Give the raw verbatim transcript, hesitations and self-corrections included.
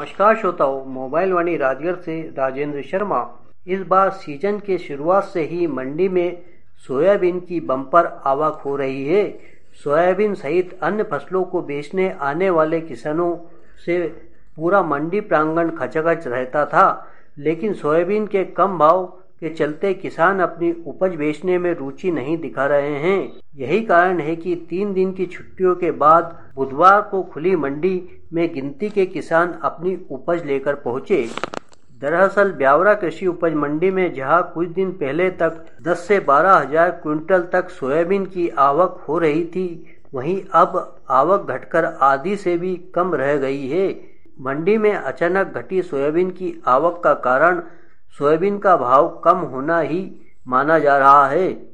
नमस्कार श्रोताओं, मोबाइल वाणी राजगढ़ से राजेंद्र शर्मा। इस बार सीजन के शुरुआत से ही मंडी में सोयाबीन की बम्पर आवक हो रही है। सोयाबीन सहित अन्य फसलों को बेचने आने वाले किसानों से पूरा मंडी प्रांगण खचाखच रहता था, लेकिन सोयाबीन के कम भाव के चलते किसान अपनी उपज बेचने में रुचि नहीं दिखा रहे हैं। यही कारण है कि तीन दिन की छुट्टियों के बाद बुधवार को खुली मंडी में गिनती के किसान अपनी उपज लेकर पहुंचे। दरअसल ब्यावरा कृषि उपज मंडी में जहां कुछ दिन पहले तक दस से बारह हजार क्विंटल तक सोयाबीन की आवक हो रही थी, वहीं अब आवक घटकर आधी से भी कम रह गई है। मंडी में अचानक घटी सोयाबीन की आवक का कारण सोयाबीन का भाव कम होना ही माना जा रहा है।